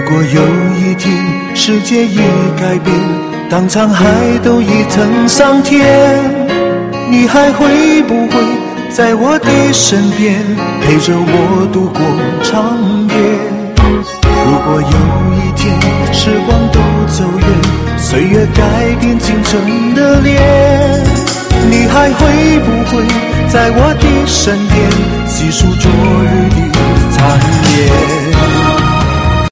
果有一天世界已改变，当沧海都已腾上天，你还会不会在我的身边，陪着我度过长夜？如果有一天时光都走远，岁月改变青春的脸，你还会不会在我的身边，细数昨日的残夜？